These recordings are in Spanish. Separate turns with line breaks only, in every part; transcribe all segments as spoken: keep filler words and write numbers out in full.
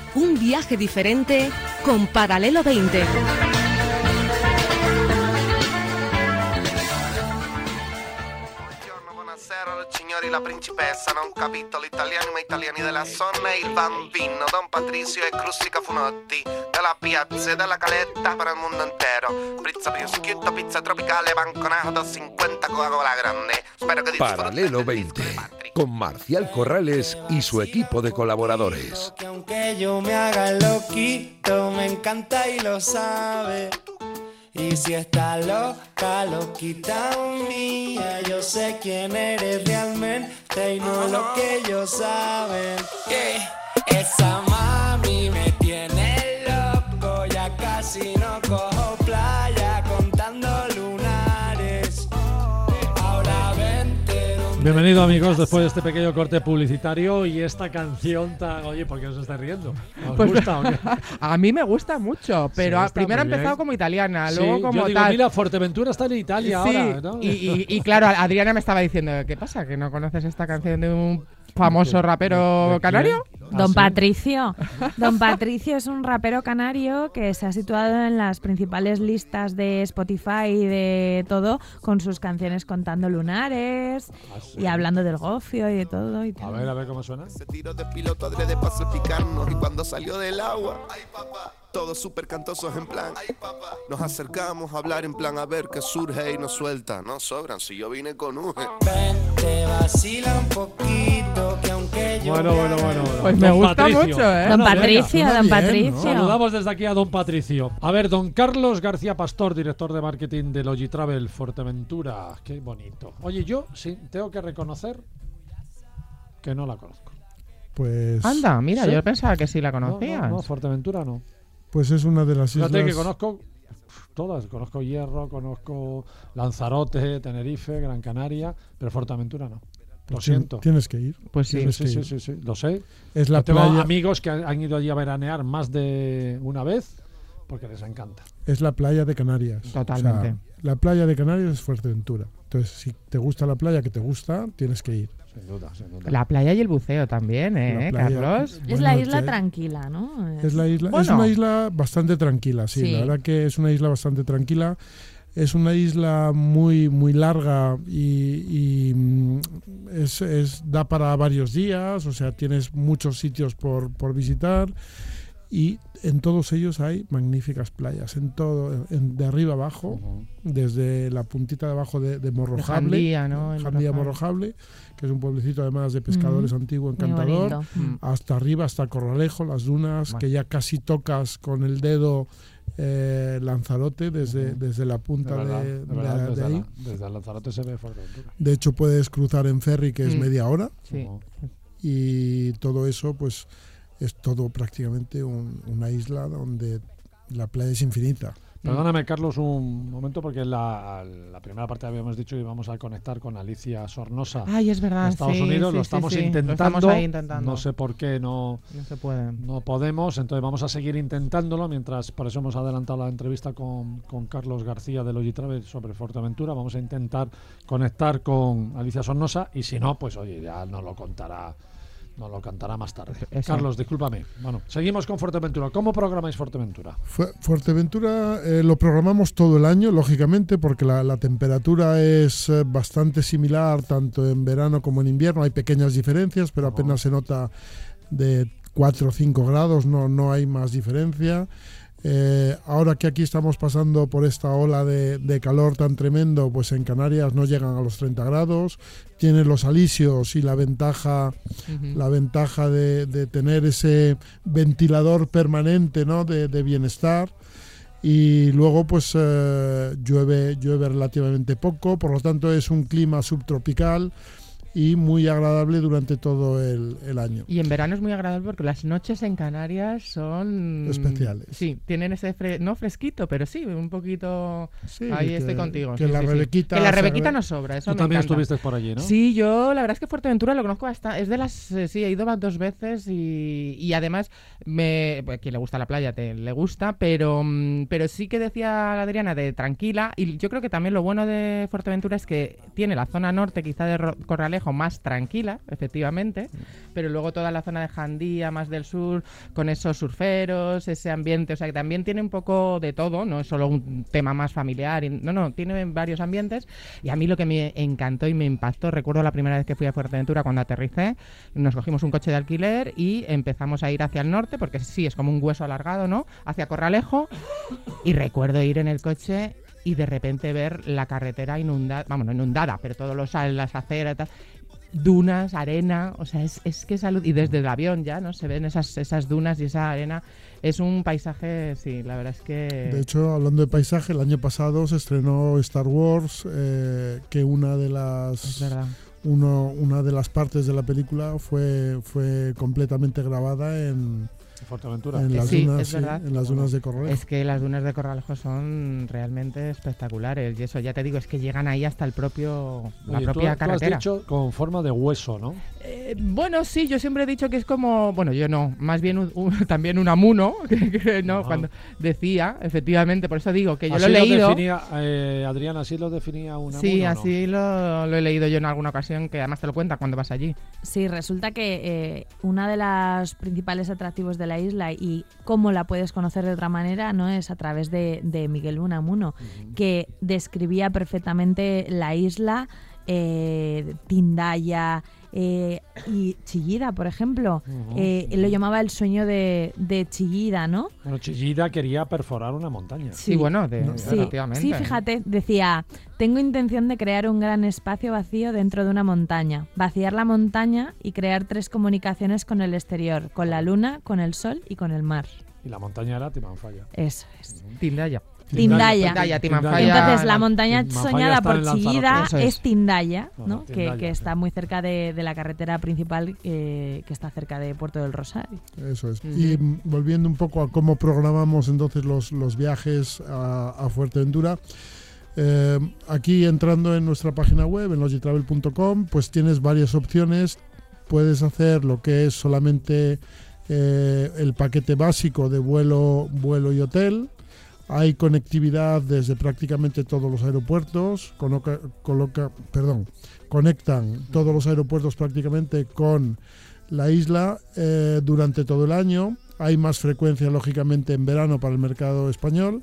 Un viaje diferente con Paralelo veinte.
Signori, la principessa, non capito l'italiano, ma italiani della zona, il bambino, Don Patricio e Crustica Funotti, della piazza e della caletta para il mondo intero. Pizza prosciutto, pizza tropicale, banconato, cincuenta Coca-Cola grande. Spero que
Paralelo veinte, con Marcial Corrales y su equipo de colaboradores.
Que aunque yo me haga loquito, me encanta y lo sabe. Y si está loca, loquita mía, yo sé quién eres realmente y no lo que ellos saben. Yeah. Esa mami me tiene loco, ya casi no cojo playa contando lunares. Ahora vente.
Bienvenido, amigos, después de este pequeño corte publicitario y esta canción tan... Oye, ¿por qué os estáis riendo? ¿Os
Pues,
gusta o qué?
A mí me gusta mucho, pero
Sí,
a-
está
primero ha
muy bien.
empezado como italiana,
Sí,
luego como
yo digo,
tal.
mira, Fuerteventura está en Italia
Sí,
ahora, ¿no?
y, y- y claro, Adriana me estaba diciendo, ¿qué pasa? ¿Que no conoces esta canción de un famoso rapero
¿De
canario?
quién?
Don
¿Ah, sí?
Patricio. Don Patricio es un rapero canario que se ha situado en las principales listas de Spotify y de todo con sus canciones contando lunares
Ah, sí.
y hablando del gofio y de todo. Y
A
tal.
ver, a ver cómo suena.
Ese tiro de piloto adrede para salpicarnos y cuando salió del agua, ay papá, todos súper cantosos en plan, ay papá, nos acercamos a hablar en plan a ver qué surge y nos suelta, no sobran, si yo vine con Uge.
Vente, vacila un poquito, que aunque yo
Bueno,
me
bueno,
haga
bueno. bueno.
Pues me
Don
gusta
Patricio.
mucho, ¿eh?
Don
Bueno, venga.
Patricio,
suena
don
bien, ¿no?
Patricio.
Saludamos desde aquí a Don Patricio. A ver, Don Carlos García Pastor, director de marketing de Logitravel Fuerteventura. Qué bonito. Oye, yo sí tengo que reconocer que no la conozco.
Pues,
Anda, mira,
Sí.
yo pensaba que sí la
No,
conocías.
no, no, Fuerteventura no.
pues es una de las islas.
Fíjate que conozco todas. Conozco Hierro, conozco Lanzarote, Tenerife, Gran Canaria, pero Fuerteventura no. Lo
Pues
siento.
Tienes que ir.
Pues sí.
Tienes
Sí,
que
sí,
ir.
sí, sí, lo sé.
Es la
Yo tengo
playa.
amigos que han, han ido allí a veranear más de una vez porque les encanta.
Es la playa de Canarias.
Totalmente.
O sea, la playa de Canarias es Fuerteventura. Entonces, si te gusta la playa que te gusta, tienes que ir.
Sin duda, sin duda.
La playa y el buceo también, ¿eh,
La playa-
Carlos?
Es
Bueno,
la isla
que-
tranquila, ¿no?
Es la isla, es
Bueno.
una isla bastante tranquila, sí,
Sí.
la verdad que es una isla bastante tranquila. Es una isla muy muy larga y, y, mm, es, es- da para varios días, o sea, tienes muchos sitios por, por visitar y en todos ellos hay magníficas playas, en todo, en- de arriba abajo,
Ujú.
desde la puntita de abajo de, de
De
Morrojable,
Jandía, ¿no? En
Jandía
Morrojable.
Morrojable, que es un pueblecito además de pescadores antiguo,
Muy
encantador.
bonito.
Mm.
Hasta arriba, hasta Corralejo, las dunas,
Bueno.
que ya casi tocas con el dedo eh, Lanzarote desde,
Ujú.
desde la
De
punta
verdad,
de,
de verdad,
de- de
desde,
ahí.
la- desde Lanzarote se ve Fuerteventura.
De hecho, puedes cruzar en ferry, que es
Mm.
media hora,
Sí.
Ujú.
y todo eso, pues, es todo prácticamente un- una isla donde la playa es infinita.
Perdóname, Carlos, un momento, porque en la, la primera parte habíamos dicho que íbamos a conectar con Alicia Sornosa
Ay, es verdad.
de Estados
sí,
Unidos.
sí,
lo
sí,
estamos
sí.
intentando.
Lo estamos ahí intentando.
No sé por qué no,
No se puede.
no podemos, entonces vamos a seguir intentándolo. Mientras, por eso hemos adelantado la entrevista con, con Carlos García de Logitravel sobre Fuerteventura. Vamos a intentar conectar con Alicia Sornosa y si no, pues oye, ya nos lo contará. Nos lo cantará más tarde.
Eso.
Carlos, discúlpame. Bueno, seguimos con Fuerteventura. ¿Cómo programáis Fuerteventura?
Fue- Fuerteventura eh, lo programamos todo el año, lógicamente, porque la, la temperatura es eh, bastante similar tanto en verano como en invierno. Hay pequeñas diferencias, pero apenas se nota de cuatro o cinco grados, no, no hay más diferencia. Eh, ahora que aquí estamos pasando por esta ola de, de calor tan tremendo, pues en Canarias no llegan a los treinta grados. Tiene los alisios y la ventaja
Ujú.
la ventaja de, de tener ese ventilador permanente, ¿no? de, de bienestar, y luego pues eh, llueve llueve relativamente poco, por lo tanto es un clima subtropical y muy agradable durante todo el, el año.
Y en verano es muy agradable porque las noches en Canarias son...
Especiales.
Sí, tienen ese, fre- no fresquito, pero sí, un poquito...
Sí,
Ahí
que-
estoy contigo.
que
sí,
la
sí, sí.
Rebequita
Que la
se
Rebequita
agrade-
nos sobra, eso
Tú
me
también
encanta.
estuviste por allí, ¿no?
Sí, yo la verdad es que Fuerteventura lo conozco bastante, es de las, eh, sí, he ido dos veces y, y además, me, pues, quien le gusta la playa te, le gusta, pero, mm, pero sí que decía la Adriana de tranquila, y yo creo que también lo bueno de Fuerteventura es que tiene la zona norte quizá de Ro- Corralejo Corralejo más tranquila, efectivamente, pero luego toda la zona de Jandía, más del sur, con esos surferos, ese ambiente, o sea que también tiene un poco de todo, no es solo un tema más familiar, no, no, tiene varios ambientes. Y a mí lo que me encantó y me impactó, recuerdo la primera vez que fui a Fuerteventura cuando aterricé, nos cogimos un coche de alquiler y empezamos a ir hacia el norte, porque sí, es como un hueso alargado, ¿no? Hacia Corralejo, y recuerdo ir en el coche y de repente ver la carretera inundada, vamos, no inundada, pero todos los las aceras, tal, dunas, arena, o sea, es, es que salud, y desde el avión ya, ¿no? Se ven esas, esas dunas y esa arena, es un paisaje, sí, la verdad es que...
De hecho, hablando de paisaje, el año pasado se estrenó Star Wars, eh, que una de las...
Es verdad.
Uno, una de las partes de la película fue, fue completamente grabada en...
Fuerteventura.
En las,
sí,
dunas,
es verdad.
Sí, en las dunas de Corralejo.
Es que las dunas de Corralejo son realmente espectaculares y eso, ya te digo, es que llegan ahí hasta el propio la
Oye,
propia
tú,
carretera.
Tú has dicho con forma de hueso, ¿no?
Eh, bueno, sí, yo siempre he dicho que es como, bueno, yo no, más bien un, un, también un amuno, que, que no,
Ajá.
Cuando decía, efectivamente, por eso digo que yo
así
lo he leído.
Definía, eh, Adrián, así lo definía un amuno.
Sí,
¿no?
así lo, lo he leído yo en alguna ocasión, que además te lo cuenta cuando vas allí.
Sí, resulta que eh, una de los principales atractivos de la isla y cómo la puedes conocer de otra manera no es a través de, de Miguel Unamuno, uh-huh. que describía perfectamente la isla, eh, Tindaya eh, y Chillida, por ejemplo. Uh-huh. eh, él lo llamaba el sueño de, de Chillida, ¿no?
Bueno, Chillida quería perforar una montaña.
Sí, sí bueno, de,
no, sí,
efectivamente.
Sí, fíjate, decía, tengo intención de crear un gran espacio vacío dentro de una montaña, vaciar la montaña y crear tres comunicaciones con el exterior, con la luna, con el sol y con el mar.
Y la montaña era Timanfaya.
Eso es.
Uh-huh. Tindaya.
Tindaya.
Tindaya, Timanfaya.
Entonces la montaña
Timanfaya
soñada por Chillida
es.
es Tindaya, ¿no?
No, Tindaya,
que, que
sí.
está muy cerca de, de la carretera principal eh, que está cerca de Puerto del Rosario.
Eso es.
Uh-huh.
Y m, volviendo un poco a cómo programamos entonces los, los viajes a, a Fuerteventura, eh, aquí entrando en nuestra página web, en logitravel punto com, pues tienes varias opciones. Puedes hacer lo que es solamente eh, el paquete básico de vuelo, vuelo y hotel. Hay conectividad desde prácticamente todos los aeropuertos, coloca, coloca, perdón, conectan todos los aeropuertos prácticamente con la isla eh, durante todo el año. Hay más frecuencia, lógicamente, en verano para el mercado español.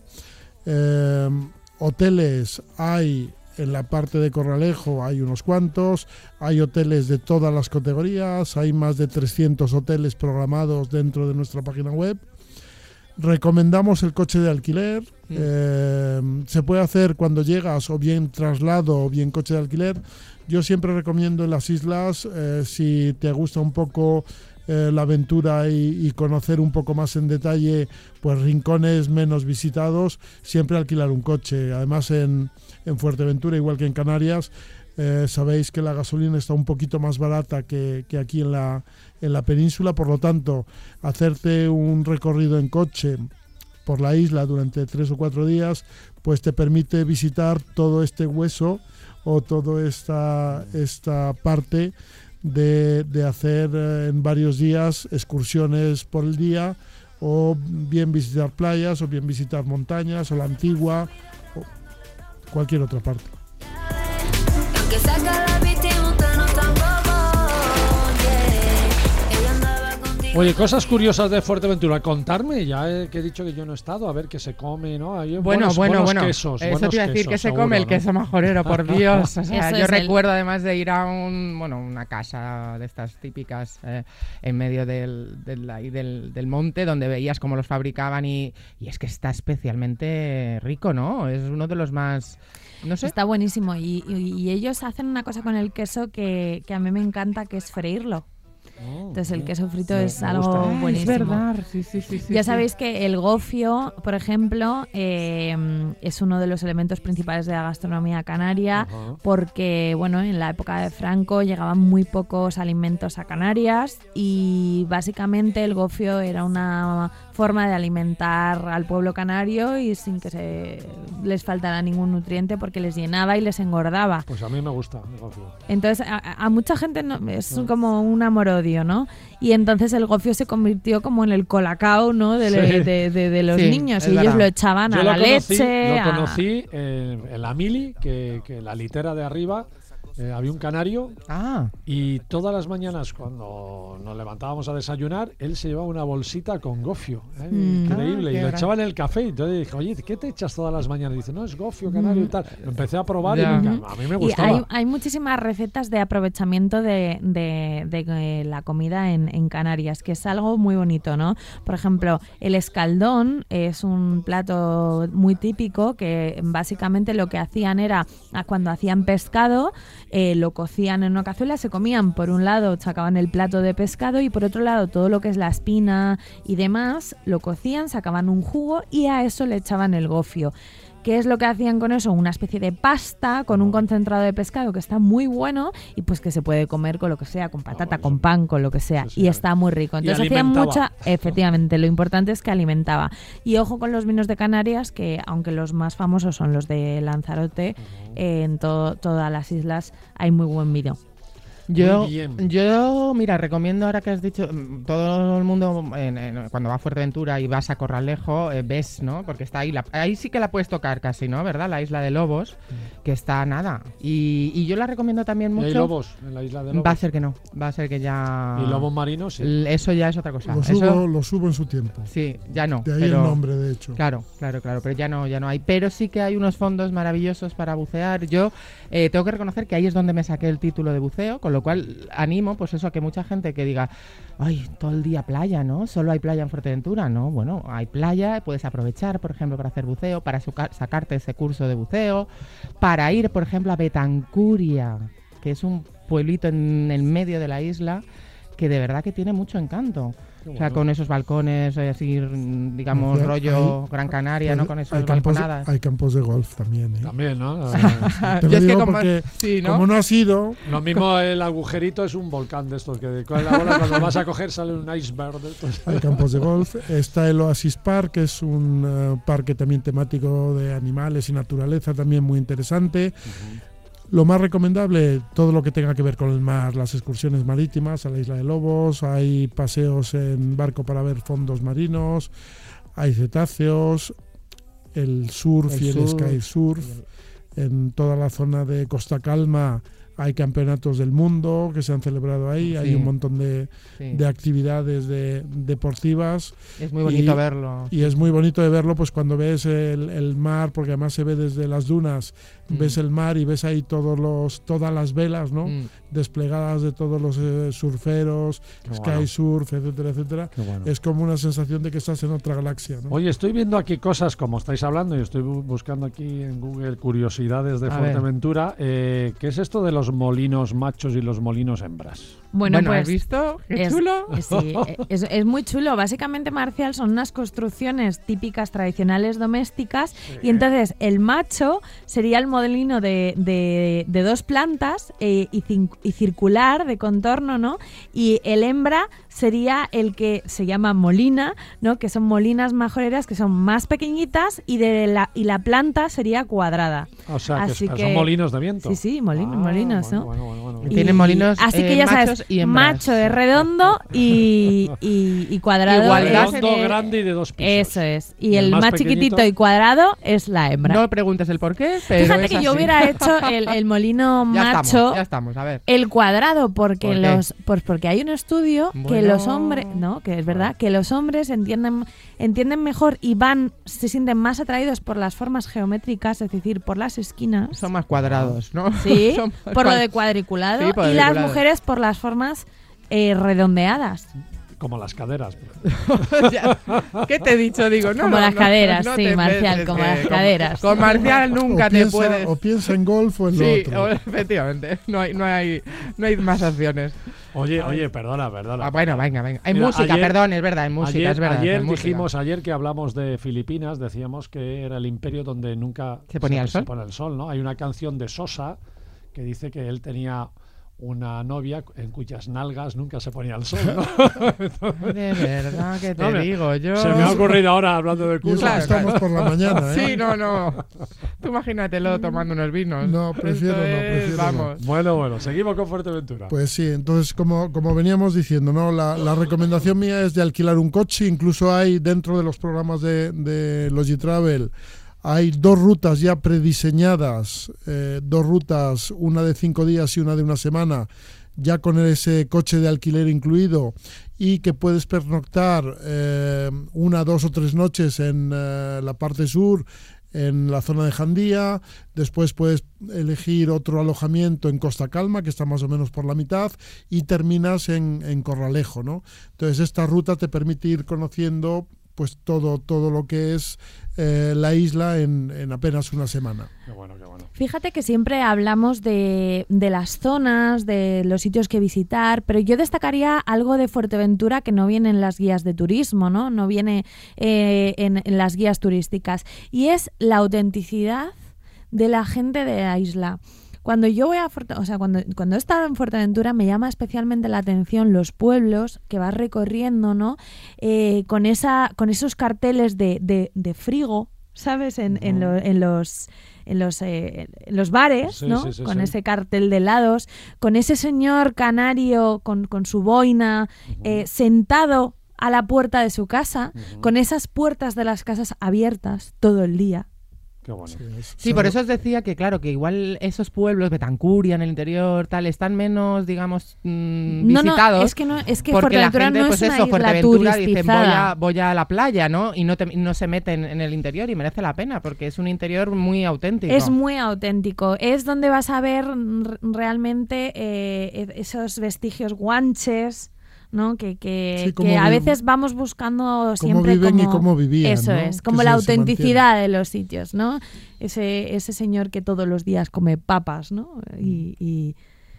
Eh, hoteles hay en la parte de Corralejo, hay unos cuantos. Hay hoteles de todas las categorías. Hay más de trescientos hoteles programados dentro de nuestra página web. Recomendamos el coche de alquiler. Mm. Eh, se puede hacer cuando llegas o bien traslado o bien coche de alquiler. Yo siempre recomiendo en las islas, eh, si te gusta un poco eh, la aventura y, y conocer un poco más en detalle pues rincones menos visitados, siempre alquilar un coche. Además en, en Fuerteventura, igual que en Canarias, Eh, sabéis que la gasolina está un poquito más barata que, que aquí en la, en la península, por lo tanto, hacerte un recorrido en coche por la isla durante tres o cuatro días, pues te permite visitar todo este hueso o toda esta, esta parte de, de hacer eh, en varios días excursiones por el día, o bien visitar playas, o bien visitar montañas, o la Antigua, o cualquier otra parte.
Que saca la vista y usted no tampoco, yeah. Ella andaba contigo.
Oye, cosas curiosas de Fuerteventura, contarme, ya he, que he dicho que yo no he estado, a ver qué se come, ¿no? Hay
bueno,
buenos,
bueno,
buenos
bueno.
quesos,
Eso
buenos
te iba a decir,
quesos,
que se
seguro,
come el
¿no?
queso majorero, por Dios. O sea,
Eso
yo
es
recuerdo
el...
además de ir a un, bueno, una casa de estas típicas eh, en medio del, del, del, del monte, donde veías cómo los fabricaban y, y es que está especialmente rico, ¿no? Es uno de los más... No sé.
Está buenísimo y, y, y ellos hacen una cosa con el queso que, que a mí me encanta, que es freírlo.
Oh,
Entonces el queso frito
me,
es
me
algo
gusta.
Ah,
buenísimo.
es verdad, sí, sí, sí, sí.
Ya
sí.
sabéis que el gofio, por ejemplo, eh, es uno de los elementos principales de la gastronomía canaria,
uh-huh.
porque bueno, en la época de Franco llegaban muy pocos alimentos a Canarias y básicamente el gofio era una forma de alimentar al pueblo canario y sin que se les faltara ningún nutriente, porque les llenaba y les engordaba.
Pues a mí me gusta el gofio.
Entonces a, a mucha gente no, es como un amor-odio, ¿no? Y entonces el gofio se convirtió como en el colacao, ¿no? De,
Sí.
de, de, de los
Sí,
niños,
es
y ellos
verdad.
lo echaban
Yo
a
lo
la
conocí,
leche.
Lo
a-
conocí en, en la mili, que, que la litera de arriba eh, había un canario
ah.
y todas las mañanas cuando nos levantábamos a desayunar, él se llevaba una bolsita con gofio. ¿eh?
Mm.
Increíble.
Ah,
y lo
gran...
echaba en el café. Y entonces dije, oye, ¿qué te echas todas las mañanas? Y dice, no, es gofio, canario
Mm.
y tal. Lo empecé a probar
Ya.
y me, a mí me gustaba.
Y hay, hay muchísimas recetas de aprovechamiento de, de, de, de la comida en, en Canarias, que es algo muy bonito, ¿no? Por ejemplo, el escaldón es un plato muy típico que básicamente lo que hacían era, cuando hacían pescado, eh, lo cocían en una cazuela, se comían, por un lado sacaban el plato de pescado y por otro lado todo lo que es la espina y demás, lo cocían, sacaban un jugo y a eso le echaban el gofio. ¿Qué es lo que hacían con eso? Una especie de pasta con un concentrado de pescado que está muy bueno y pues que se puede comer con lo que sea, con patata, con pan, con lo que sea.
Sí, sí,
y está muy rico. Entonces hacían mucha... Efectivamente, lo importante es que alimentaba. Y ojo con los vinos de Canarias, que aunque los más famosos son los de Lanzarote, uh-huh. eh, en to- todas las islas hay muy buen vino.
Yo, yo, mira, recomiendo ahora que has dicho, todo el mundo en, en, cuando va a Fuerteventura y vas a Corralejo, eh, ves, ¿no? Porque está ahí, la, ahí sí que la puedes tocar casi, ¿no? ¿Verdad? La isla de Lobos, que está nada. Y, y yo la recomiendo también mucho.
¿Y hay lobos en la isla de Lobos?
Va a ser que no, va a ser que ya...
¿Y lobos marinos? Sí.
Eso ya es otra cosa.
Lo
Eso,
subo, lo subo en su tiempo.
Sí, ya no.
De ahí
pero,
el nombre, de hecho.
Claro, claro, claro, pero ya no, ya no hay. Pero sí que hay unos fondos maravillosos para bucear. Yo eh, tengo que reconocer que ahí es donde me saqué el título de buceo, con lo cual animo pues eso a que mucha gente que diga, ay, todo el día playa, ¿no? Solo hay playa en Fuerteventura, ¿no? Bueno, hay playa, puedes aprovechar, por ejemplo, para hacer buceo, para suca- sacarte ese curso de buceo, para ir, por ejemplo, a Betancuria, que es un pueblito en el medio de la isla que de verdad que tiene mucho encanto. Bueno. O sea, con esos balcones, así, digamos, o sea, rollo hay, Gran Canaria, hay, ¿no? Con esas
hay
balconadas.
Campos, hay campos de golf también, ¿eh?
También, ¿no?
Te lo digo porque, sí, ¿no? Como no has ido...
Lo mismo el agujerito es un volcán de estos, que ahora cuando vas a coger sale un iceberg de estos.
Hay campos de golf. Está el Oasis Park, que es un uh, parque también temático de animales y naturaleza, también muy interesante. Uh-huh. Lo más recomendable, todo lo que tenga que ver con el mar, las excursiones marítimas a la isla de Lobos, hay paseos en barco para ver fondos marinos, hay cetáceos, el surf el y el surf. sky surf, en toda la zona de Costa Calma hay campeonatos del mundo que se han celebrado ahí, sí. Hay un montón de, sí. de actividades de, deportivas.
Es muy bonito
y,
verlo.
Y es muy bonito de verlo pues cuando ves el, el mar, porque además se ve desde las dunas, mm. ves el mar y ves ahí todos los, todas las velas, ¿no? Mm. desplegadas de todos los eh, surferos, Qué sky bueno. surf, etcétera, etcétera. Bueno. Es como una sensación de que estás en otra galaxia, ¿no?
Oye, estoy viendo aquí cosas como estáis hablando y estoy buscando aquí en Google curiosidades de A Fuerteventura. Eh, ¿Qué es esto de los molinos machos y los molinos hembras?
Bueno,
bueno
pues,
¿has visto? ¡Qué
es,
chulo!
Sí, es, es muy chulo. Básicamente, Marcial, son unas construcciones típicas, tradicionales, domésticas, sí. y entonces el macho sería el molino de, de, de dos plantas eh, y, y circular, de contorno, ¿no? Y el hembra sería el que se llama molina, ¿no? Que son molinas majoreras que son más pequeñitas y de la y la planta sería cuadrada.
O sea,
así
que,
que
son molinos de viento.
Sí, sí, molinos,
ah,
molinos,
bueno,
¿no?
Bueno, bueno, bueno.
Y,
tienen molinos
así
eh,
que ya
machos
sabes,
y hembras.
Macho es redondo y, y, y cuadrado.
Igualdad
es,
redondo,
eh,
grande y de dos pisos.
Eso es. Y,
y
el,
el
más,
más
chiquitito
pequeñito,
y cuadrado es la hembra.
No me preguntes el por qué, pero
Fíjate
es
que
así.
yo hubiera hecho el, el molino
ya
macho,
estamos, ya estamos, a ver.
el cuadrado, porque
¿Por
los, pues porque hay un estudio
bueno.
que los hombres, no, que es verdad, que los hombres entienden, entienden mejor y van, se sienten más atraídos por las formas geométricas, es decir, por las esquinas.
Son más cuadrados, ¿no?
Sí,
Son
por lo de cuadriculado,
sí,
y las mujeres por las formas eh, redondeadas.
Como las caderas.
¿Qué te he dicho? Digo, no,
como
no,
las
no,
caderas,
no
sí, Marcial,
ves,
como
eh,
las
con,
caderas.
Con Marcial nunca
o
te
piensa,
puedes...
O piensa en golf o en
sí,
lo otro.
O, efectivamente, no hay, no, hay, no hay más opciones.
Oye, oye, perdona, perdona.
Ah, bueno, venga, venga. Hay
Mira,
música,
ayer,
perdón, es verdad, hay música,
ayer,
es verdad.
Ayer
hay
dijimos,
música.
ayer que hablamos de Filipinas, decíamos que era el imperio donde nunca
se ponía
se,
el sol.
Se pone el sol, ¿no? Hay una canción de Sosa que dice que él tenía una novia en cuyas nalgas nunca se ponía el sol, ¿no?
De verdad que te
no, me,
digo yo.
Se me ha ocurrido ahora hablando de curso.
Claro, estamos por la mañana, ¿eh?
Sí, no, no. Tú imagínatelo tomando unos vinos.
No, prefiero
Esto
no,
es,
prefiero
vamos.
no.
Bueno, bueno, seguimos con Fuerteventura.
Pues sí, entonces como, como veníamos diciendo, ¿no? La, la recomendación mía es de alquilar un coche, incluso hay dentro de los programas de, de Logitravel Hay dos rutas ya prediseñadas, eh, dos rutas, una de cinco días y una de una semana, ya con ese coche de alquiler incluido, y que puedes pernoctar eh, una, dos o tres noches en eh, la parte sur, en la zona de Jandía. Después puedes elegir otro alojamiento en Costa Calma, que está más o menos por la mitad, y terminas en, en Corralejo, ¿no? Entonces esta ruta te permite ir conociendo pues todo, todo lo que es eh, la isla en, en apenas una semana.
Qué bueno, qué bueno.
Fíjate que siempre hablamos de, de las zonas, de los sitios que visitar, pero yo destacaría algo de Fuerteventura que no viene en las guías de turismo, ¿no? No viene eh, en, en las guías turísticas, y es la autenticidad de la gente de la isla. Cuando yo voy a Fuerte, o sea, cuando, cuando he estado en Fuerteventura, me llama especialmente la atención los pueblos que vas recorriendo, ¿no? Eh, con esa, con esos carteles de, de, de frigo, ¿sabes? En, en, lo, en los en los eh, en los bares,
sí,
¿no?
Sí, sí,
con
sí.
ese cartel de helados, con ese señor canario con, con su boina, uh-huh. eh, sentado a la puerta de su casa, uh-huh. con esas puertas de las casas abiertas todo el día.
Qué bueno.
Sí, por eso os decía que, claro, que igual esos pueblos, Betancuria en el interior, tal, están menos, digamos, mmm,
no,
visitados.
No, es que, no, es que
porque
Fuerteventura
la gente,
no
pues
es una
eso,
isla
Fuerteventura dicen, voy
turistizada.
a, voy a la playa, ¿no? Y no, te, no se meten en el interior, y merece la pena, porque es un interior muy auténtico.
Es muy auténtico. Es donde vas a ver realmente eh, esos vestigios guanches, ¿no? Que, que,
sí,
que a veces vamos buscando siempre
cómo viven
como,
y cómo vivían,
eso
¿no?
es, como
que
la
se,
autenticidad
se
de los sitios, ¿no? Ese, ese señor que todos los días come papas, ¿no? Y, y,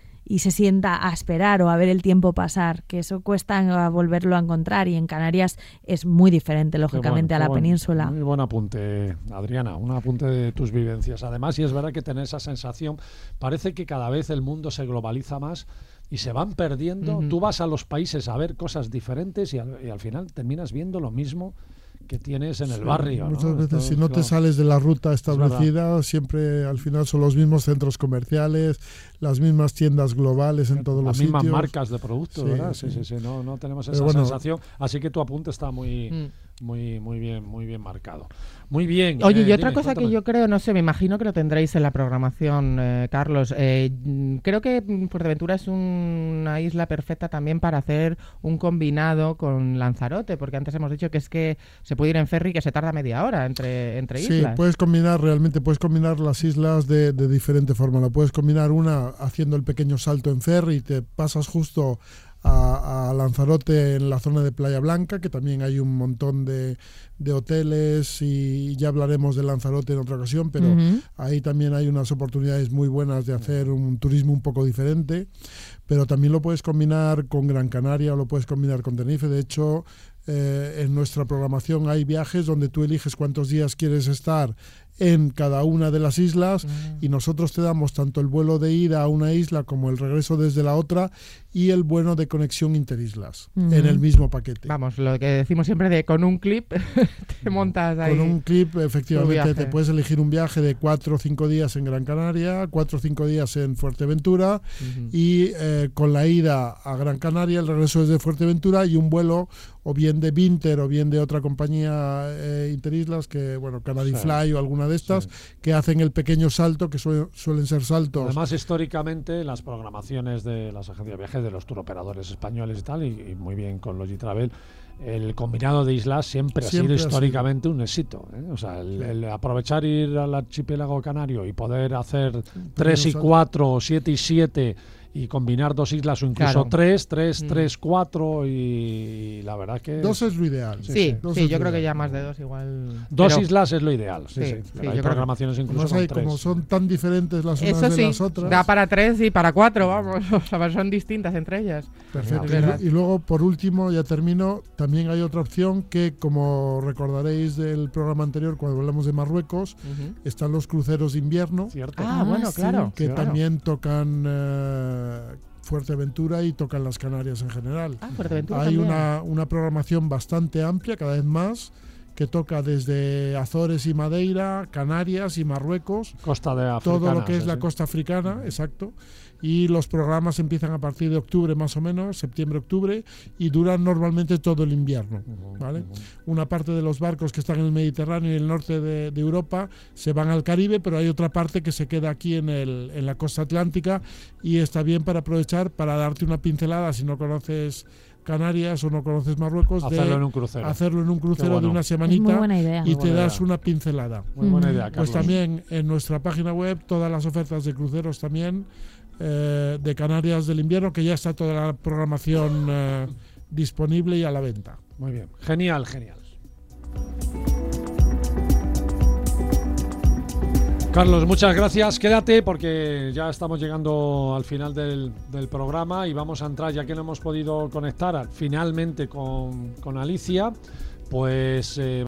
y se sienta a esperar o a ver el tiempo pasar, que eso cuesta volverlo a encontrar, y en Canarias es muy diferente, lógicamente,
bueno,
a la
bueno,
península.
Muy buen apunte, Adriana, un apunte de tus vivencias. Además, y es verdad que tener esa sensación, parece que cada vez el mundo se globaliza más y se van perdiendo. Uh-huh. Tú vas a los países a ver cosas diferentes y al, y al final terminas viendo lo mismo que tienes en el
sí,
barrio.
Muchas
¿no?
veces,
Esto,
si no
claro.
te sales de la ruta establecida, siempre al final son los mismos centros comerciales, las mismas tiendas globales en todos
las
los
mismas
sitios.
marcas de productos,
sí,
¿verdad?
Sí,
sí, sí, sí. No, no tenemos
Pero
esa
bueno,
sensación. Así que tu apunte está muy, mm. muy, muy bien, muy bien marcado. Muy bien.
Oye,
eh,
y otra
dime,
cosa
cuéntame.
que yo creo, no sé, me imagino que lo tendréis en la programación, eh, Carlos. Eh, creo que Fuerteventura es una isla perfecta también para hacer un combinado con Lanzarote, porque antes hemos dicho que es que se puede ir en ferry, que se tarda media hora entre, entre
sí,
islas.
Sí, puedes combinar, realmente puedes combinar las islas de, de diferente forma. La puedes combinar una haciendo el pequeño salto en ferry, te pasas justo a, a Lanzarote en la zona de Playa Blanca, que también hay un montón de, de hoteles, y ya hablaremos de Lanzarote en otra ocasión, pero uh-huh. ahí también hay unas oportunidades muy buenas de hacer un turismo un poco diferente. Pero también lo puedes combinar con Gran Canaria o lo puedes combinar con Tenerife. De hecho, eh, en nuestra programación hay viajes donde tú eliges cuántos días quieres estar en cada una de las islas, uh-huh. y nosotros te damos tanto el vuelo de ida a una isla como el regreso desde la otra, y el vuelo de conexión interislas, uh-huh. en el mismo paquete.
Vamos, lo que decimos siempre de con un clip te montas ahí.
Con un clip, efectivamente, te puedes elegir un viaje de cuatro o cinco días en Gran Canaria, cuatro o cinco días en Fuerteventura, uh-huh. y eh, con la ida a Gran Canaria, el regreso desde Fuerteventura, y un vuelo o bien de Vinter o bien de otra compañía eh, interislas, que bueno, Canary sí. Fly o alguna de estas, sí. que hacen el pequeño salto, que su suelen ser saltos.
Además, históricamente, las programaciones de las agencias de viajes, de los turoperadores españoles y tal, y, y muy bien con Logitravel, el combinado de islas siempre, siempre ha sido históricamente sido. un éxito, ¿eh? O sea, el, el aprovechar ir al archipiélago canario y poder hacer tres y cuatro, o siete y siete, y combinar dos islas o incluso claro. tres, tres, mm. tres, cuatro, y, y la verdad que...
Dos es lo ideal.
Sí, sí,
dos
sí yo
creo
ideal. que ya más de dos igual...
Dos
pero...
islas es lo ideal, sí, sí.
sí,
sí
sí
hay programaciones incluso
hay,
con tres.
Como son tan diferentes las unas
Eso
de
sí,
las otras...
da para tres y para cuatro, vamos, o sea, son distintas entre ellas.
Perfecto. Y, y luego, por último, ya termino, también hay otra opción que, como recordaréis del programa anterior, cuando hablamos de Marruecos, uh-huh. están los cruceros de invierno.
Cierto.
Ah, bueno,
sí,
claro.
Que
claro.
también tocan... Eh, Fuerteventura y tocan las Canarias en general.
Ah, Fuerteventura
Hay
también.
una, una programación bastante amplia, cada vez más, que toca desde Azores y Madeira, Canarias y Marruecos.
Costa de Africana,
todo lo que es
sí,
la
sí.
costa africana, uh-huh. exacto. Y los programas empiezan a partir de octubre más o menos, septiembre-octubre, y duran normalmente todo el invierno. Uh-huh. ¿vale? ¿vale? Uh-huh. Una parte de los barcos que están en el Mediterráneo y el norte de, de Europa se van al Caribe, pero hay otra parte que se queda aquí en, el, en la costa atlántica, y está bien para aprovechar para darte una pincelada si no conoces Canarias o no conoces Marruecos,
hacerlo
de
en un crucero,
hacerlo en un crucero
bueno.
de una semanita
muy buena idea.
y
muy
te das
idea.
una pincelada.
Muy buena idea, Carlos.
Pues también en nuestra página web todas las ofertas de cruceros también eh, de Canarias del invierno, que ya está toda la programación eh, disponible y a la venta.
Muy bien, genial, genial. Carlos, muchas gracias. Quédate porque ya estamos llegando al final del, del programa y vamos a entrar, ya que no hemos podido conectar finalmente con, con Alicia, pues... Eh,